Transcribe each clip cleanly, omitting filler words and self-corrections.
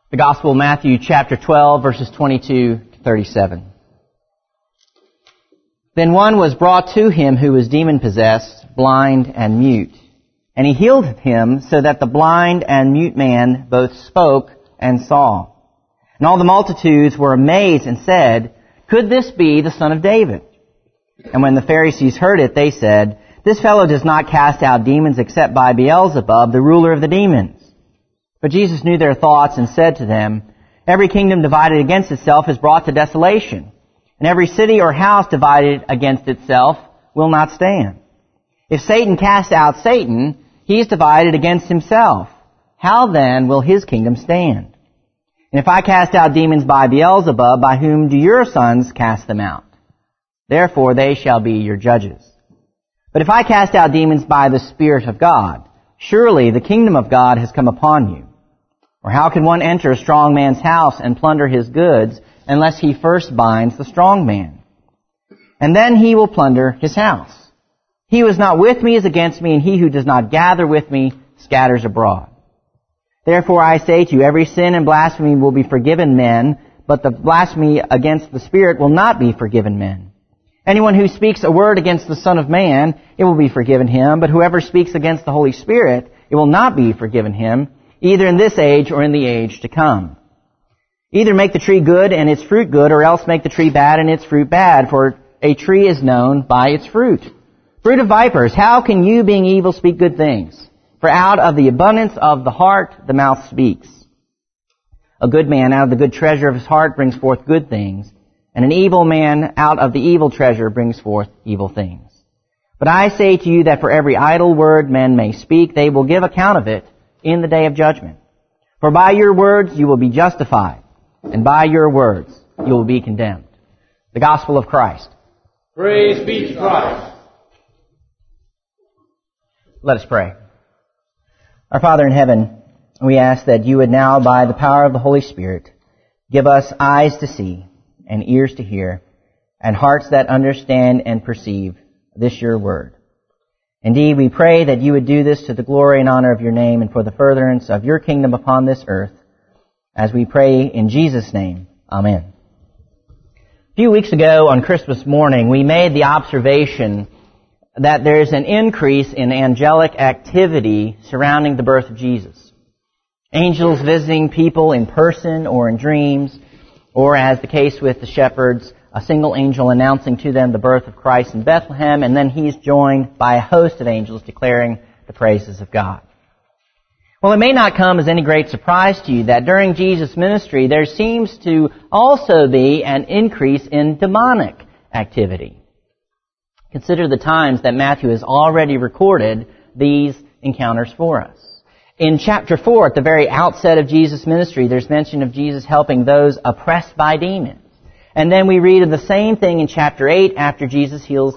The Gospel of Matthew, chapter 12, verses 22 to 37. Then one was brought to him who was demon-possessed, blind and mute. And he healed him so that the blind and mute man both spoke and saw. And all the multitudes were amazed and said, "Could this be the Son of David?" And when the Pharisees heard it, they said, "This fellow does not cast out demons except by Beelzebub, the ruler of the demons." But Jesus knew their thoughts and said to them, "Every kingdom divided against itself is brought to desolation, and every city or house divided against itself will not stand. If Satan cast out Satan, he is divided against himself. How then will his kingdom stand? And if I cast out demons by Beelzebub, by whom do your sons cast them out? Therefore they shall be your judges. But if I cast out demons by the Spirit of God, surely the kingdom of God has come upon you. Or how can one enter a strong man's house and plunder his goods unless he first binds the strong man? And then he will plunder his house. He who is not with me is against me, and he who does not gather with me scatters abroad. Therefore I say to you, every sin and blasphemy will be forgiven men, but the blasphemy against the Spirit will not be forgiven men. Anyone who speaks a word against the Son of Man, it will be forgiven him, but whoever speaks against the Holy Spirit, it will not be forgiven him, either in this age or in the age to come. Either make the tree good and its fruit good, or else make the tree bad and its fruit bad, for a tree is known by its fruit. Fruit of vipers, how can you, being evil, speak good things? For out of the abundance of the heart the mouth speaks. A good man out of the good treasure of his heart brings forth good things, and an evil man out of the evil treasure brings forth evil things. But I say to you that for every idle word men may speak, they will give account of it in the day of judgment. For by your words you will be justified, and by your words you will be condemned. The Gospel of Christ. Praise be to Christ. Let us pray. Our Father in heaven, we ask that you would now, by the power of the Holy Spirit, give us eyes to see and ears to hear and hearts that understand and perceive this your word. Indeed, we pray that you would do this to the glory and honor of your name and for the furtherance of your kingdom upon this earth, as we pray in Jesus' name. Amen. A few weeks ago on Christmas morning, we made the observation that there's an increase in angelic activity surrounding the birth of Jesus. Angels visiting people in person or in dreams, or as the case with the shepherds, a single angel announcing to them the birth of Christ in Bethlehem, and then he's joined by a host of angels declaring the praises of God. Well, it may not come as any great surprise to you that during Jesus' ministry there seems to also be an increase in demonic activity. Consider the times that Matthew has already recorded these encounters for us. In chapter 4, at the very outset of Jesus' ministry, there's mention of Jesus helping those oppressed by demons. And then we read of the same thing in chapter 8 after Jesus heals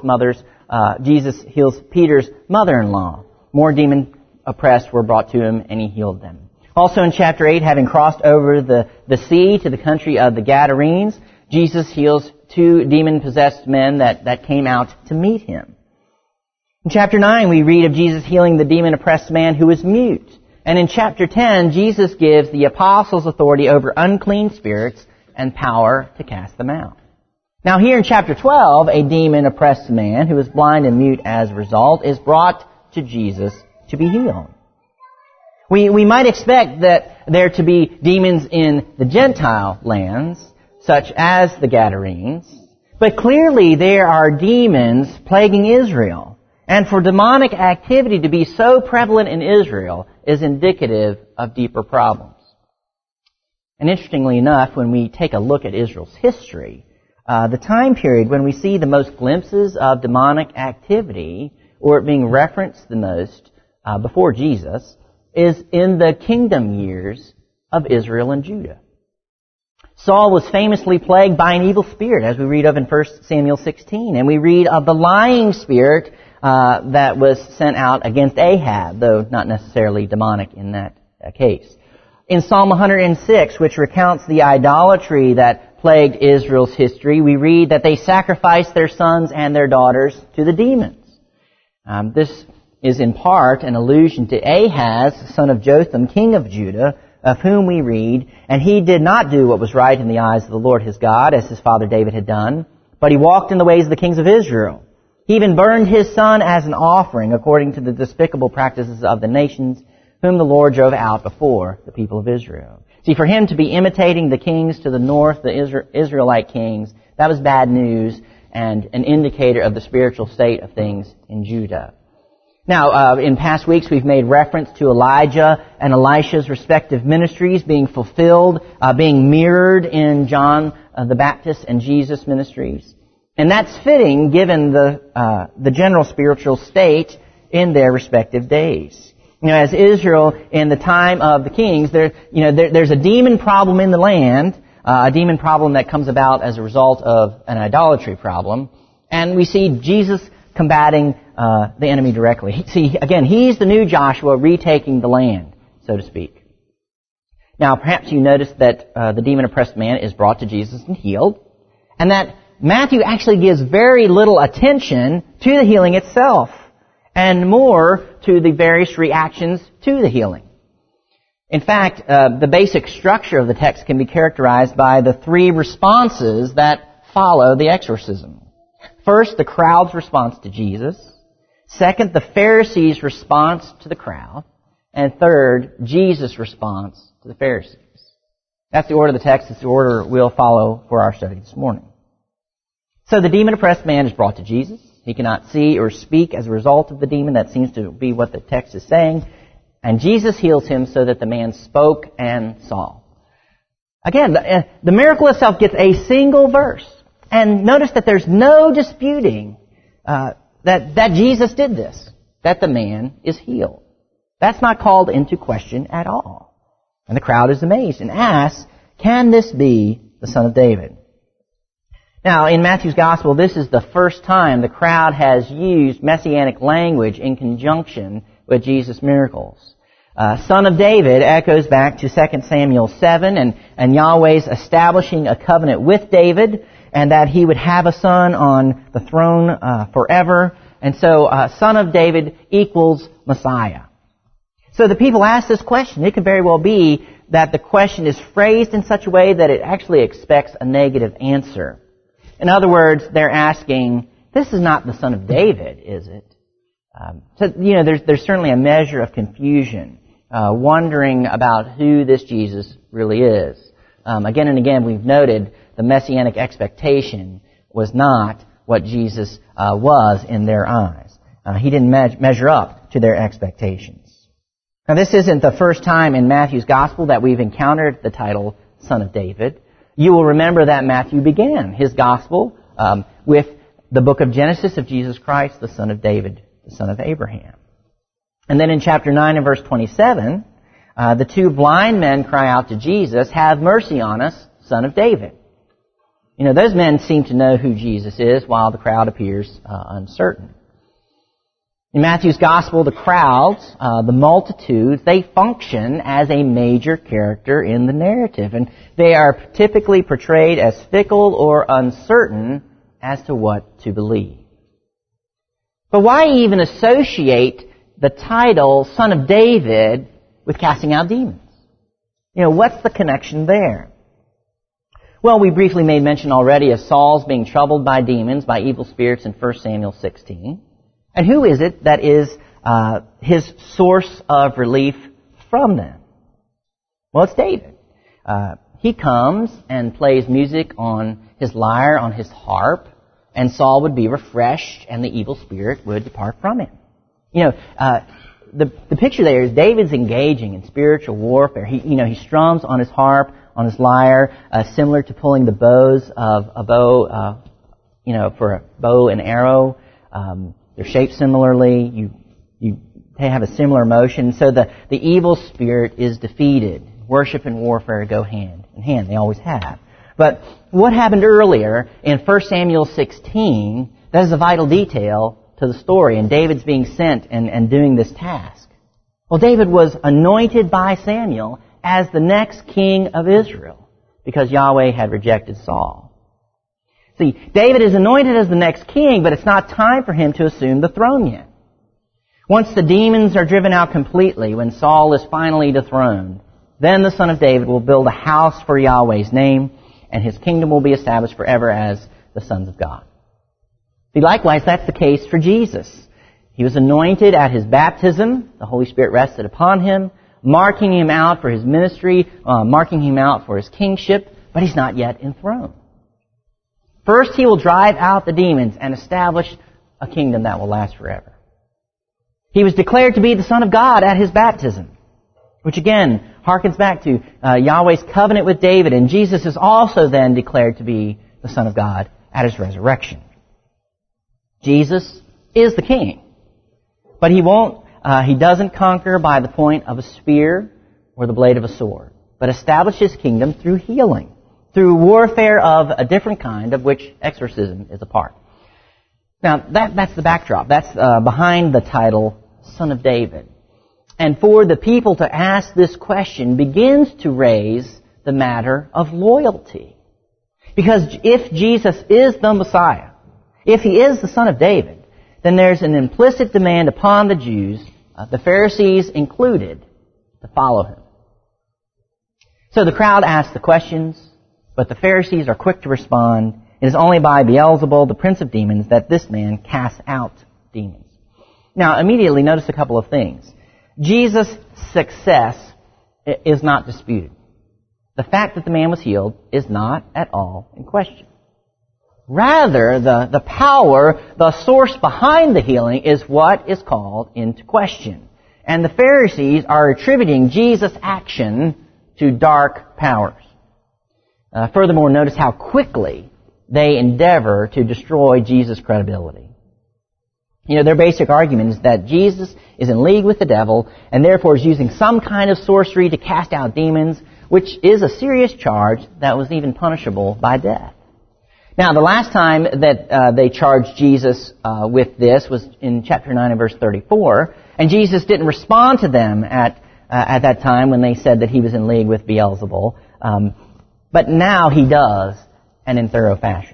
Peter's mother-in-law. More demon-oppressed were brought to him, and he healed them. Also in chapter 8, having crossed over the sea to the country of the Gadarenes, Jesus heals 2 demon-possessed men that came out to meet him. In chapter 9, we read of Jesus healing the demon-oppressed man who was mute. And in chapter 10, Jesus gives the apostles authority over unclean spirits and power to cast them out. Now here in chapter 12, a demon-oppressed man who is blind and mute as a result is brought to Jesus to be healed. We might expect that there to be demons in the Gentile lands, such as the Gadarenes, but clearly there are demons plaguing Israel. And for demonic activity to be so prevalent in Israel is indicative of deeper problems. And interestingly enough, when we take a look at Israel's history, the time period when we see the most glimpses of demonic activity, or it being referenced the most before Jesus, is in the kingdom years of Israel and Judah. Saul was famously plagued by an evil spirit, as we read of in 1 Samuel 16. And we read of the lying spirit that was sent out against Ahab, though not necessarily demonic in that case. In Psalm 106, which recounts the idolatry that plagued Israel's history, we read that they sacrificed their sons and their daughters to the demons. This is in part an allusion to Ahaz, son of Jotham, king of Judah, of whom we read, "And he did not do what was right in the eyes of the Lord his God, as his father David had done, but he walked in the ways of the kings of Israel. He even burned his son as an offering, according to the despicable practices of the nations, whom the Lord drove out before the people of Israel." See, for him to be imitating the kings to the north, the Israelite kings, that was bad news and an indicator of the spiritual state of things in Judah. Now, in past weeks, we've made reference to Elijah and Elisha's respective ministries being fulfilled, being mirrored in John the Baptist and Jesus' ministries. And that's fitting given the general spiritual state in their respective days. As Israel in the time of the kings, there's a demon problem in the land, a demon problem that comes about as a result of an idolatry problem. And we see Jesus combating the enemy directly. See, again, he's the new Joshua retaking the land, so to speak. Now, perhaps you noticed that the demon-oppressed man is brought to Jesus and healed, and that Matthew actually gives very little attention to the healing itself, and more to the various reactions to the healing. In fact, the basic structure of the text can be characterized by the three responses that follow the exorcism. First, the crowd's response to Jesus. Second, the Pharisees' response to the crowd. And third, Jesus' response to the Pharisees. That's the order of the text. It's the order we'll follow for our study this morning. So the demon-oppressed man is brought to Jesus. He cannot see or speak as a result of the demon. That seems to be what the text is saying. And Jesus heals him so that the man spoke and saw. Again, the miracle itself gets a single verse. And notice that there's no disputing that Jesus did this, that the man is healed. That's not called into question at all. And the crowd is amazed and asks, "Can this be the Son of David?" Now, in Matthew's Gospel, this is the first time the crowd has used messianic language in conjunction with Jesus' miracles. Son of David echoes back to 2 Samuel 7 and Yahweh's establishing a covenant with David and that he would have a son on the throne forever. And so, Son of David equals Messiah. So the people ask this question. It could very well be that the question is phrased in such a way that it actually expects a negative answer. In other words, they're asking, "This is not the Son of David, is it?" There's certainly a measure of confusion, wondering about who this Jesus really is. Again and again, we've noted the messianic expectation was not what Jesus was in their eyes. He didn't measure up to their expectations. Now, this isn't the first time in Matthew's Gospel that we've encountered the title Son of David. You will remember that Matthew began his Gospel with the book of Genesis of Jesus Christ, the Son of David, the son of Abraham. And then in chapter 9 and verse 27, the two blind men cry out to Jesus, "Have mercy on us, Son of David." Those men seem to know who Jesus is, while the crowd appears uncertain. In Matthew's Gospel, the crowds, the multitudes, they function as a major character in the narrative. And they are typically portrayed as fickle or uncertain as to what to believe. But why even associate the title Son of David with casting out demons? What's the connection there? Well, we briefly made mention already of Saul's being troubled by demons, by evil spirits in 1 Samuel 16. And who is it that is his source of relief from them? Well, it's David. He comes and plays music on his lyre, on his harp, and Saul would be refreshed and the evil spirit would depart from him. The picture there is David's engaging in spiritual warfare. He strums on his harp, on his lyre, similar to pulling the bows of a bow, for a bow and arrow. They're shaped similarly. They have a similar motion. So the evil spirit is defeated. Worship and warfare go hand in hand. They always have. But what happened earlier in 1 Samuel 16, that is a vital detail to the story. And David's being sent and doing this task. Well, David was anointed by Samuel as the next king of Israel because Yahweh had rejected Saul. See, David is anointed as the next king, but it's not time for him to assume the throne yet. Once the demons are driven out completely, when Saul is finally dethroned, Then the Son of David will build a house for Yahweh's name, and his kingdom will be established forever as the sons of God. See, likewise, that's the case for Jesus. He was anointed at his baptism. The Holy Spirit rested upon him, marking him out for his ministry, marking him out for his kingship, but he's not yet enthroned. First, he will drive out the demons and establish a kingdom that will last forever. He was declared to be the Son of God at his baptism, which again harkens back to Yahweh's covenant with David, and Jesus is also then declared to be the Son of God at his resurrection. Jesus is the King, but he doesn't conquer by the point of a spear or the blade of a sword, but establishes his kingdom through healing, through warfare of a different kind, of which exorcism is a part. Now, that's the backdrop. That's behind the title, Son of David. And for the people to ask this question begins to raise the matter of loyalty. Because if Jesus is the Messiah, if he is the Son of David, then there's an implicit demand upon the Jews, the Pharisees included, to follow him. So the crowd asks the questions, but the Pharisees are quick to respond. It is only by Beelzebul, the prince of demons, that this man casts out demons. Now, immediately notice a couple of things. Jesus' success is not disputed. The fact that the man was healed is not at all in question. Rather, the power, the source behind the healing is what is called into question. And the Pharisees are attributing Jesus' action to dark powers. Furthermore, notice how quickly they endeavor to destroy Jesus' credibility. Their basic argument is that Jesus is in league with the devil and therefore is using some kind of sorcery to cast out demons, which is a serious charge that was even punishable by death. Now, the last time that they charged Jesus with this was in chapter 9 and verse 34, and Jesus didn't respond to them at that time when they said that he was in league with Beelzebul, but now he does, and in thorough fashion.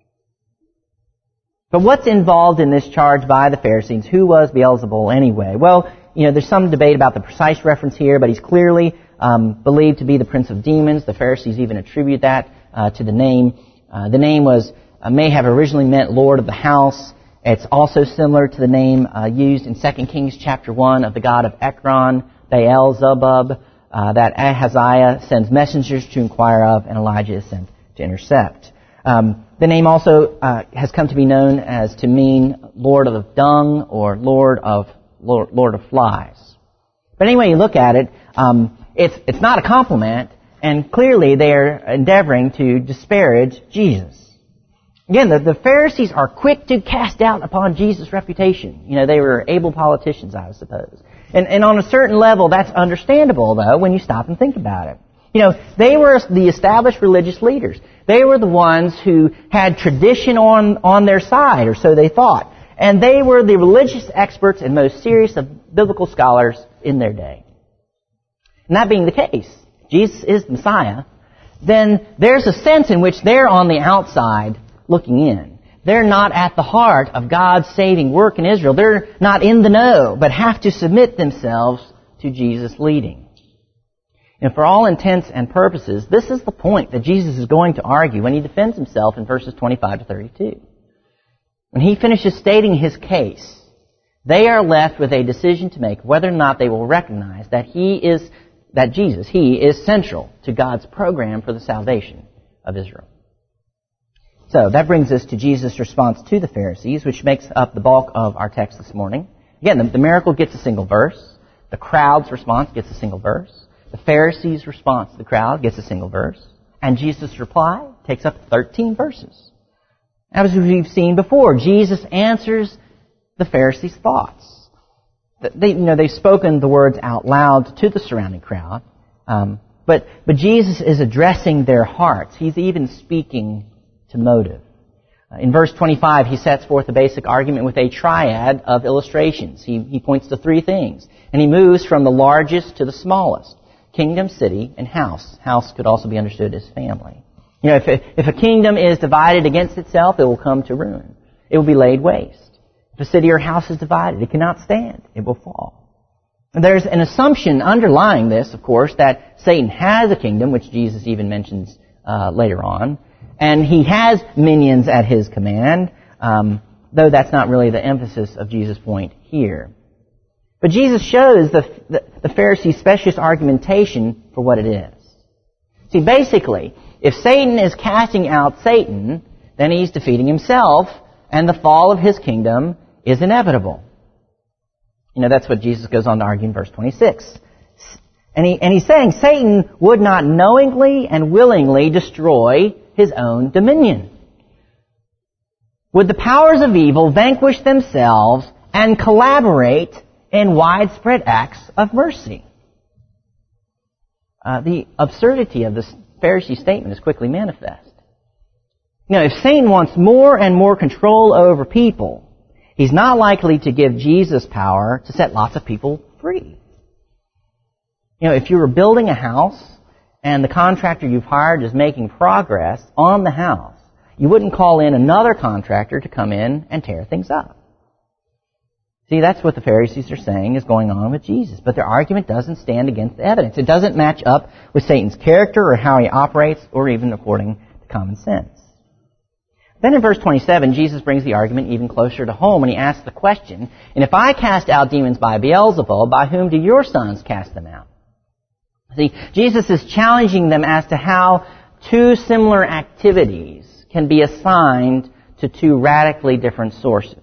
But what's involved in this charge by the Pharisees? Who was Beelzebul anyway? Well, there's some debate about the precise reference here, but he's clearly believed to be the prince of demons. The Pharisees even attribute that to the name. The name may have originally meant Lord of the House. It's also similar to the name used in 2 Kings chapter 1 of the god of Ekron, Beelzebub, that Ahaziah sends messengers to inquire of, and Elijah is sent to intercept. The name also has come to be known as to mean Lord of Dung or Lord of Flies. But anyway you look at it, it's not a compliment, and clearly they are endeavoring to disparage Jesus. Again, the Pharisees are quick to cast doubt upon Jesus' reputation. They were able politicians, I suppose. And on a certain level, that's understandable, though, when you stop and think about it. They were the established religious leaders. They were the ones who had tradition on their side, or so they thought. And they were the religious experts and most serious of biblical scholars in their day. And that being the case, Jesus is the Messiah, then there's a sense in which they're on the outside looking in. They're not at the heart of God's saving work in Israel. They're not in the know, but have to submit themselves to Jesus' leading. And for all intents and purposes, this is the point that Jesus is going to argue when he defends himself in verses 25 to 32. When he finishes stating his case, they are left with a decision to make whether or not they will recognize that Jesus is central to God's program for the salvation of Israel. So that brings us to Jesus' response to the Pharisees, which makes up the bulk of our text this morning. Again, the miracle gets a single verse. The crowd's response gets a single verse. The Pharisees' response to the crowd gets a single verse. And Jesus' reply takes up 13 verses. As we've seen before, Jesus answers the Pharisees' thoughts. They've spoken the words out loud to the surrounding crowd. But Jesus is addressing their hearts. He's even speaking to motive. In verse 25, he sets forth a basic argument with a triad of illustrations. He points to three things. And he moves from the largest to the smallest. Kingdom, city, and house. House could also be understood as family. If a kingdom is divided against itself, it will come to ruin. It will be laid waste. If a city or house is divided, it cannot stand. It will fall. There's an assumption underlying this, of course, that Satan has a kingdom, which Jesus even mentions later on, and he has minions at his command, though that's not really the emphasis of Jesus' point here. But Jesus shows the Pharisees' specious argumentation for what it is. See, basically, if Satan is casting out Satan, then he's defeating himself, and the fall of his kingdom is inevitable. That's what Jesus goes on to argue in verse 26. And he's saying Satan would not knowingly and willingly destroy his own dominion. Would the powers of evil vanquish themselves and collaborate in widespread acts of mercy? The absurdity of this Pharisee statement is quickly manifest. If Satan wants more and more control over people, he's not likely to give Jesus power to set lots of people free. If you were building a house and the contractor you've hired is making progress on the house, you wouldn't call in another contractor to come in and tear things up. See, that's what the Pharisees are saying is going on with Jesus. But their argument doesn't stand against the evidence. It doesn't match up with Satan's character or how he operates or even according to common sense. Then in verse 27, Jesus brings the argument even closer to home when he asks the question, and if I cast out demons by Beelzebul, by whom do your sons cast them out? See, Jesus is challenging them as to how two similar activities can be assigned to two radically different sources.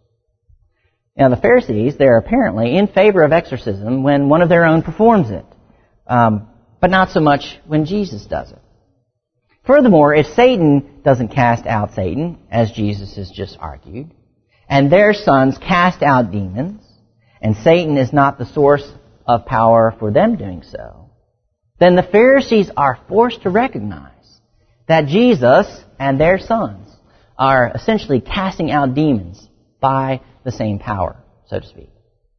The Pharisees, they're apparently in favor of exorcism when one of their own performs it, but not so much when Jesus does it. Furthermore, if Satan doesn't cast out Satan, as Jesus has just argued, and their sons cast out demons, and Satan is not the source of power for them doing so, then the Pharisees are forced to recognize that Jesus and their sons are essentially casting out demons by the same power, so to speak.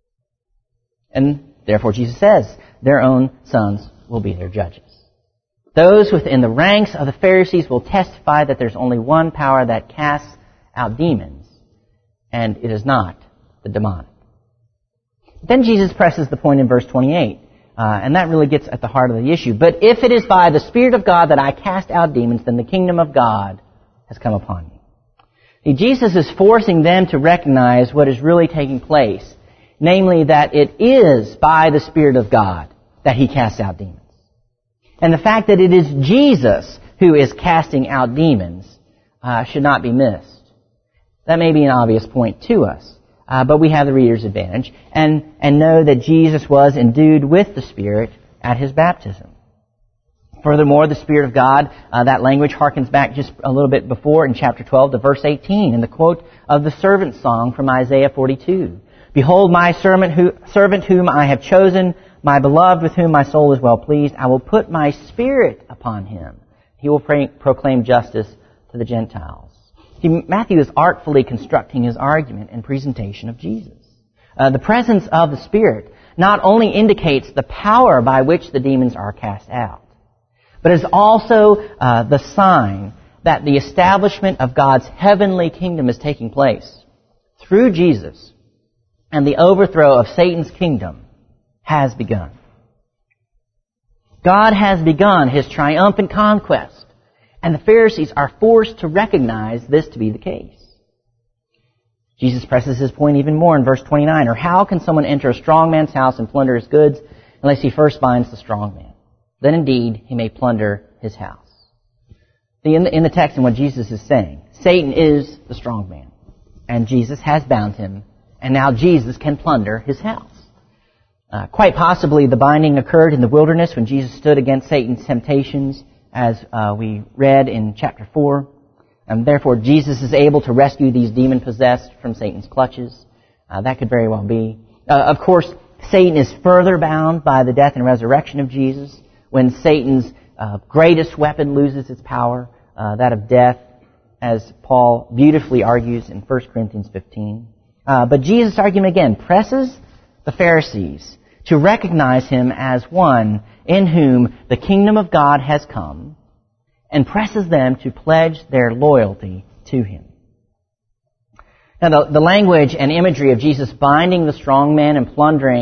And therefore Jesus says their own sons will be their judges. Those within the ranks of the Pharisees will testify that there's only one power that casts out demons, and it is not the demonic. Then Jesus presses the point in verse 28, and that really gets at the heart of the issue. But if it is by the Spirit of God that I cast out demons, then the kingdom of God has come upon you. See, Jesus is forcing them to recognize what is really taking place, namely that it is by the Spirit of God that He casts out demons. And the fact that it is Jesus who is casting out demons should not be missed. That may be an obvious point to us, but we have the reader's advantage and know that Jesus was endued with the Spirit at His baptism. Furthermore, the Spirit of God, that language harkens back just a little bit before in chapter 12 to verse 18 in the quote of the servant song from Isaiah 42. Behold my servant whom I have chosen, my beloved with whom my soul is well pleased. I will put my Spirit upon him. He will proclaim justice to the Gentiles. See, Matthew is artfully constructing his argument and presentation of Jesus. The presence of the Spirit not only indicates the power by which the demons are cast out, but is also the sign that the establishment of God's heavenly kingdom is taking place through Jesus, and the overthrow of Satan's kingdom has begun. God has begun His triumphant conquest, and the Pharisees are forced to recognize this to be the case. Jesus presses His point even more in verse 29, or how can someone enter a strong man's house and plunder his goods unless he first binds the strong man? Then indeed he may plunder his house. See, in the text and what Jesus is saying, Satan is the strong man, and Jesus has bound him, and now Jesus can plunder his house. Quite possibly the binding occurred in the wilderness when Jesus stood against Satan's temptations, as we read in chapter 4. And therefore Jesus is able to rescue these demon-possessed from Satan's clutches. That could very well be. Of course, Satan is further bound by the death and resurrection of Jesus, when Satan's greatest weapon loses its power, that of death, as Paul beautifully argues in 1 Corinthians 15. But Jesus' argument again presses the Pharisees to recognize Him as one in whom the kingdom of God has come, and presses them to pledge their loyalty to Him. Now, the language and imagery of Jesus binding the strong man and plundering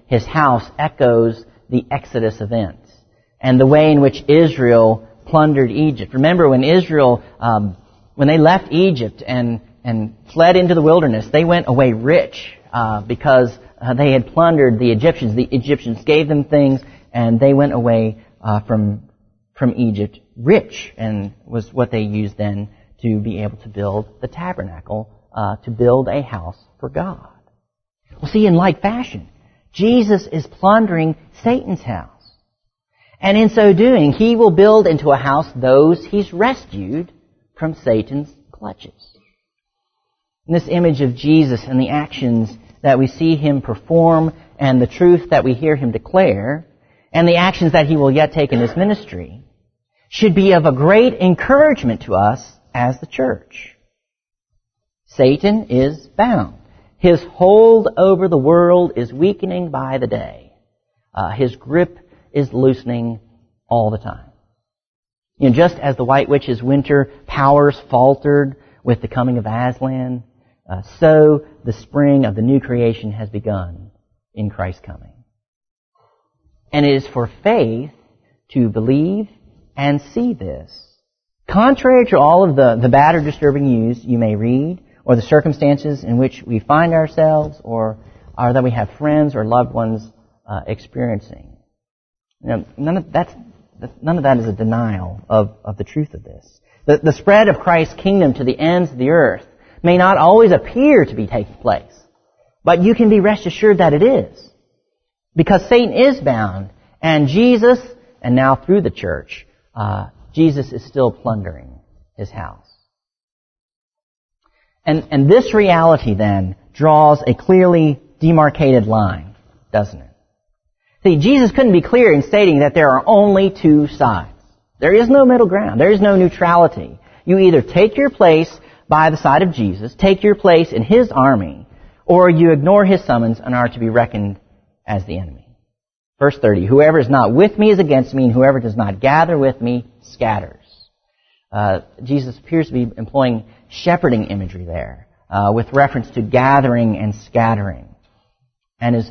His house echoes the Exodus event and the way in which Israel plundered Egypt. Remember, when Israel, when they left Egypt and fled into the wilderness, they went away rich because they had plundered the Egyptians. The Egyptians gave them things, and they went away from Egypt rich, and was what they used then to be able to build the tabernacle, to build a house for God. Well, see, in like fashion, Jesus is plundering Satan's house. And in so doing, He will build into a house those He's rescued from Satan's clutches. And this image of Jesus and the actions that we see Him perform and the truth that we hear Him declare and the actions that He will yet take in His ministry should be of a great encouragement to us as the church. Satan is bound. His hold over the world is weakening by the day. His grip is loosening all the time. You know, just as the White Witch's winter powers faltered with the coming of Aslan, so the spring of the new creation has begun in Christ's coming. And it is for faith to believe and see this. Contrary to all of the bad or disturbing news you may read, or the circumstances in which we find ourselves, or that we have friends or loved ones experiencing. You know, none of that is a denial of the truth of this. The spread of Christ's kingdom to the ends of the earth may not always appear to be taking place, but you can be rest assured that it is. Because Satan is bound, and Jesus, and now through the church, Jesus is still plundering His house. And this reality then draws a clearly demarcated line, doesn't it? See, Jesus couldn't be clear in stating that there are only two sides. There is no middle ground. There is no neutrality. You either take your place by the side of Jesus, take your place in His army, or you ignore His summons and are to be reckoned as the enemy. Verse 30, whoever is not with me is against me, and whoever does not gather with me scatters. Jesus appears to be employing shepherding imagery there, with reference to gathering and scattering. And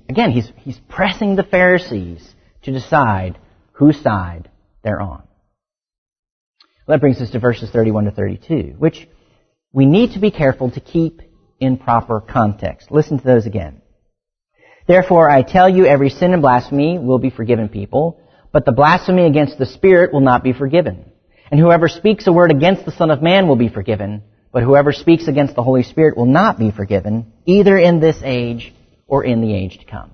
he's pressing the Pharisees to decide whose side they're on. Well, that brings us to verses 31 to 32, which we need to be careful to keep in proper context. Listen to those again. Therefore, I tell you, every sin and blasphemy will be forgiven people, but the blasphemy against the Spirit will not be forgiven. And whoever speaks a word against the Son of Man will be forgiven, but whoever speaks against the Holy Spirit will not be forgiven, either in this age or in the age to come.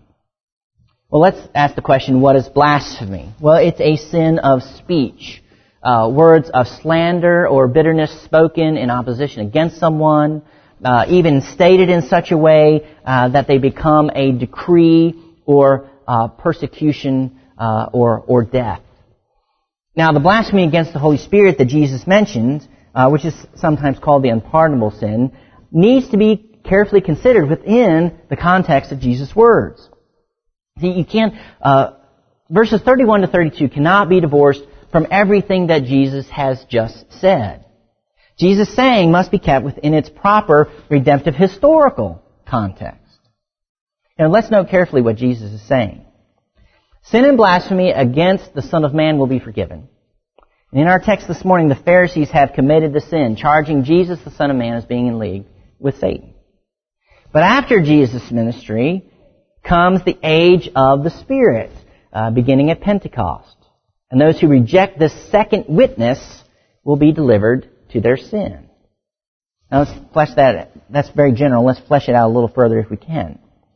Well, let's ask the question, what is blasphemy? Well, it's a sin of speech. Words of slander or bitterness spoken in opposition against someone, even stated in such a way that they become a decree or persecution or death. Now, the blasphemy against the Holy Spirit that Jesus mentioned, which is sometimes called the unpardonable sin, needs to be carefully considered within the context of Jesus' words. See, you can't, verses 31 to 32 cannot be divorced from everything that Jesus has just said. Jesus' saying must be kept within its proper redemptive historical context. Now, let's note carefully what Jesus is saying. Sin and blasphemy against the Son of Man will be forgiven. And in our text this morning, the Pharisees have committed the sin, charging Jesus, the Son of Man, as being in league with Satan. But after Jesus' ministry comes the age of the Spirit, beginning at Pentecost. And those who reject this second witness will be delivered to their sin. Now let's flesh that. That's very general. Let's flesh it out a little further if we can.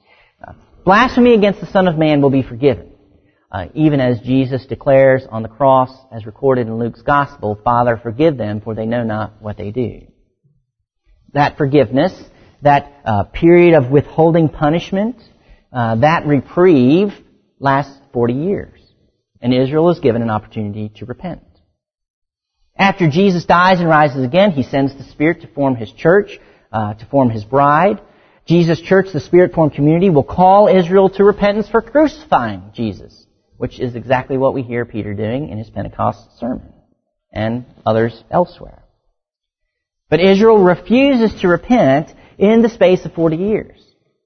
Blasphemy against the Son of Man will be forgiven. Even as Jesus declares on the cross, as recorded in Luke's Gospel, Father, forgive them, for they know not what they do. That forgiveness, that period of withholding punishment, that reprieve lasts 40 years. And Israel is given an opportunity to repent. After Jesus dies and rises again, He sends the Spirit to form His church, to form His bride. Jesus' church, the Spirit-formed community, will call Israel to repentance for crucifying Jesus, which is exactly what we hear Peter doing in his Pentecost sermon and others elsewhere. But Israel refuses to repent in the space of 40 years.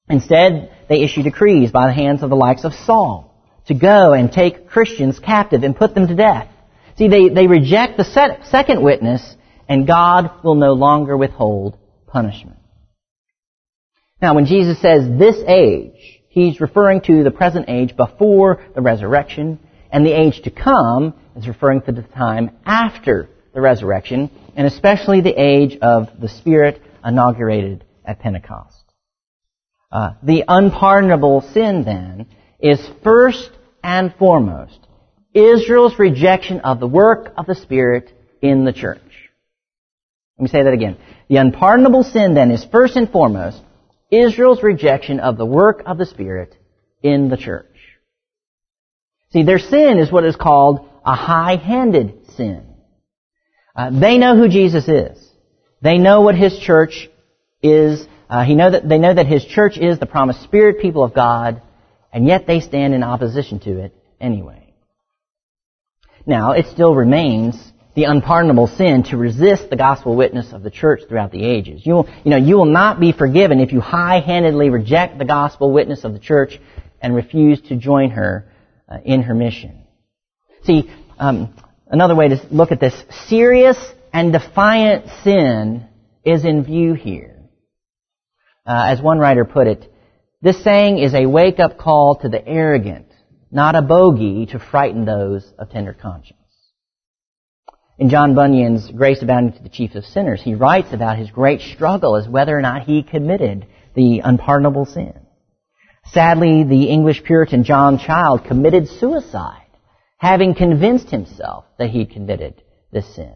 Instead, they issue decrees by the hands of the likes of Saul to go and take Christians captive and put them to death. See, they reject the second witness, and God will no longer withhold punishment. Now, when Jesus says this age, He's referring to the present age before the resurrection, and the age to come is referring to the time after the resurrection, and especially the age of the Spirit inaugurated at Pentecost. The unpardonable sin, then, is first and foremost Israel's rejection of the work of the Spirit in the church. Let me say that again. The unpardonable sin, then, is first and foremost Israel's rejection of the work of the Spirit in the church. See, their sin is what is called a high-handed sin. They know who Jesus is. They know what His church is. They know that His church is the promised Spirit people of God, and yet they stand in opposition to it anyway. Now, it still remains the unpardonable sin to resist the gospel witness of the church throughout the ages. You will not be forgiven if you high-handedly reject the gospel witness of the church and refuse to join her in her mission. See, another way to look at this, serious and defiant sin is in view here. As one writer put it, this saying is a wake-up call to the arrogant, not a bogey to frighten those of tender conscience. In John Bunyan's Grace Abounding to the Chief of Sinners, he writes about his great struggle as whether or not he committed the unpardonable sin. Sadly, the English Puritan John Child committed suicide, having convinced himself that he committed this sin.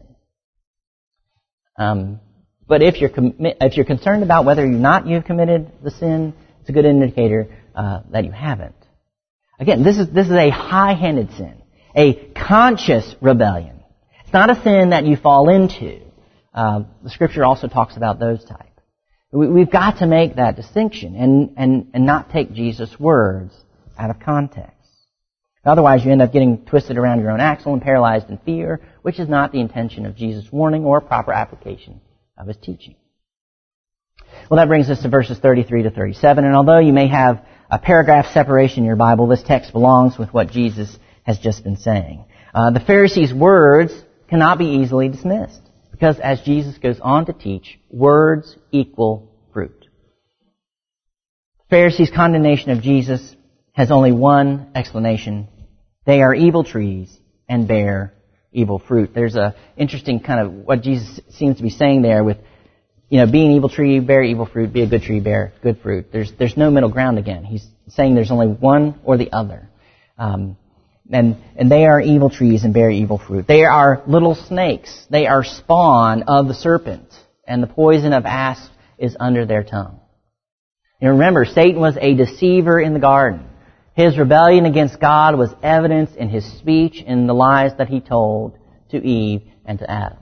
But if you're concerned about whether or not you've committed the sin, it's a good indicator that you haven't. Again, this is a high-handed sin, a conscious rebellion. It's not a sin that you fall into. The Scripture also talks about those types. We've got to make that distinction and not take Jesus' words out of context. Otherwise, you end up getting twisted around your own axle and paralyzed in fear, which is not the intention of Jesus' warning or proper application of His teaching. Well, that brings us to verses 33 to 37, and although you may have a paragraph separation in your Bible, this text belongs with what Jesus has just been saying. The Pharisees' words cannot be easily dismissed, because as Jesus goes on to teach, words equal fruit. The Pharisees' condemnation of Jesus has only one explanation. They are evil trees and bear evil fruit. There's a interesting kind of what Jesus seems to be saying there with, be an evil tree, bear evil fruit, be a good tree, bear good fruit. There's no middle ground again. He's saying there's only one or the other. And they are evil trees and bear evil fruit. They are little snakes. They are spawn of the serpent, and the poison of asps is under their tongue. Remember, Satan was a deceiver in the garden. His rebellion against God was evidenced in his speech, in the lies that he told to Eve and to Adam.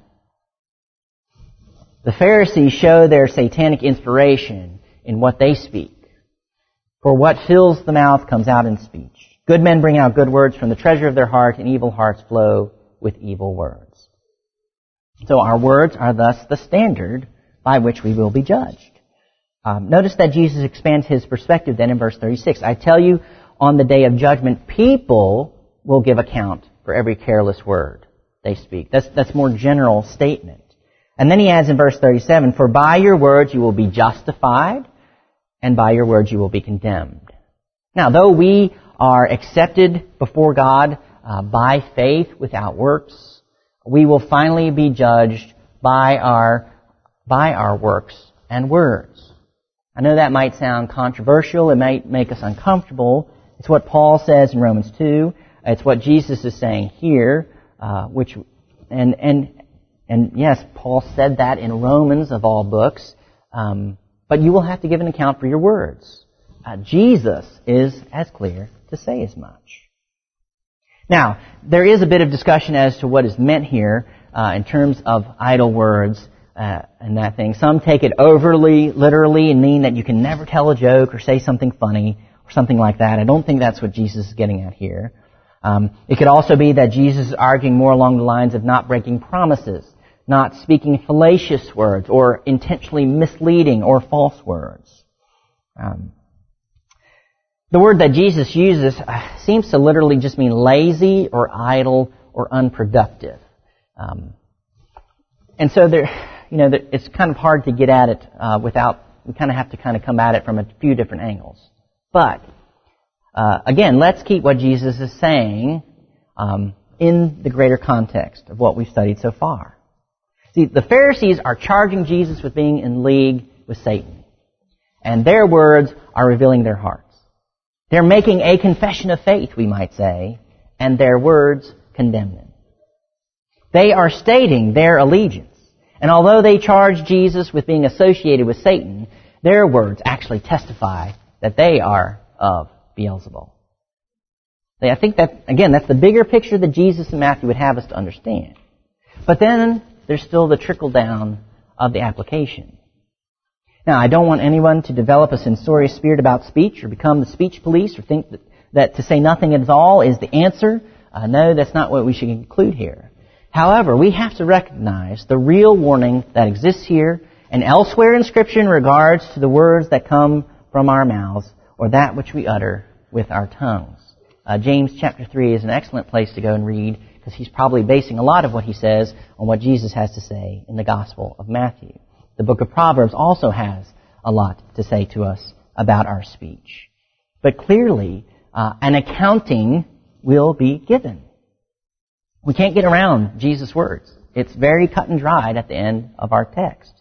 The Pharisees show their satanic inspiration in what they speak. For what fills the mouth comes out in speech. Good men bring out good words from the treasure of their heart, and evil hearts flow with evil words. So our words are thus the standard by which we will be judged. Notice that Jesus expands His perspective then in verse 36. I tell you, on the day of judgment, people will give account for every careless word they speak. That's more general statement. And then He adds in verse 37, for by your words you will be justified, and by your words you will be condemned. Now, though we are accepted before God by faith without works, we will finally be judged by our works and words. I know that might sound controversial. It might make us uncomfortable. It's what Paul says in Romans 2. It's what Jesus is saying here, and yes, Paul said that in Romans of all books. But you will have to give an account for your words. Jesus is as clear to say as much. Now, there is a bit of discussion as to what is meant here in terms of idle words and that thing. Some take it overly literally and mean that you can never tell a joke or say something funny or something like that. I don't think that's what Jesus is getting at here. It could also be that Jesus is arguing more along the lines of not breaking promises, not speaking fallacious words or intentionally misleading or false words. The word that Jesus uses seems to literally just mean lazy or idle or unproductive. And so it's kind of hard to get at it we kind of have to kind of come at it from a few different angles. But, again, let's keep what Jesus is saying in the greater context of what we've studied so far. See, the Pharisees are charging Jesus with being in league with Satan. And their words are revealing their hearts. They're making a confession of faith, we might say, and their words condemn them. They are stating their allegiance. And although they charge Jesus with being associated with Satan, their words actually testify that they are of Beelzebul. I think that, again, that's the bigger picture that Jesus and Matthew would have us to understand. But then there's still the trickle down of the application. Now, I don't want anyone to develop a censorious spirit about speech or become the speech police or think that to say nothing at all is the answer. No, that's not what we should conclude here. However, we have to recognize the real warning that exists here and elsewhere in Scripture in regards to the words that come from our mouths or that which we utter with our tongues. James chapter 3 is an excellent place to go and read because he's probably basing a lot of what he says on what Jesus has to say in the Gospel of Matthew. The book of Proverbs also has a lot to say to us about our speech. But clearly, an accounting will be given. We can't get around Jesus' words. It's very cut and dried at the end of our text.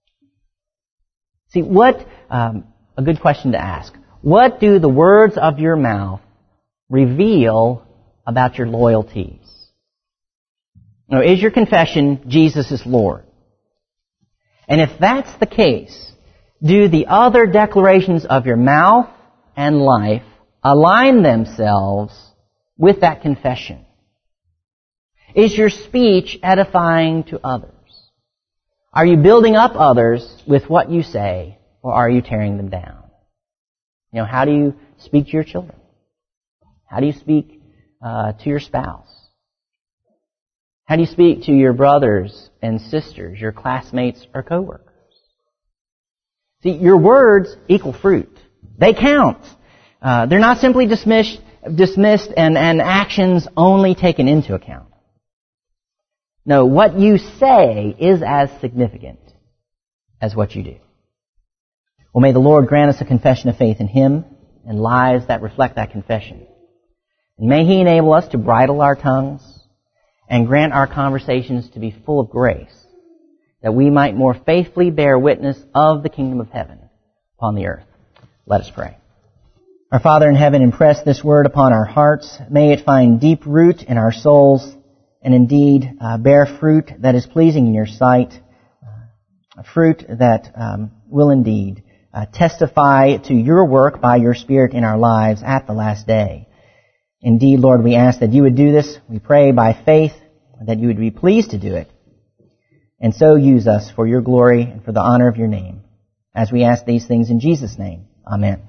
See, a good question to ask. What do the words of your mouth reveal about your loyalties? Now, is your confession Jesus is Lord? And if that's the case, do the other declarations of your mouth and life align themselves with that confession? Is your speech edifying to others? Are you building up others with what you say, or are you tearing them down? How do you speak to your children? How do you speak to your spouse? How do you speak to your brothers and sisters, your classmates or coworkers? See, your words equal fruit. They count. They're not simply dismissed and actions only taken into account. No, what you say is as significant as what you do. Well, may the Lord grant us a confession of faith in Him and lives that reflect that confession. And may He enable us to bridle our tongues and grant our conversations to be full of grace, that we might more faithfully bear witness of the kingdom of heaven upon the earth. Let us pray. Our Father in heaven, impress this word upon our hearts. May it find deep root in our souls and indeed bear fruit that is pleasing in your sight, fruit that will indeed testify to your work by your Spirit in our lives at the last day. Indeed, Lord, we ask that you would do this. We pray by faith that you would be pleased to do it, and so use us for your glory and for the honor of your name, as we ask these things in Jesus' name. Amen.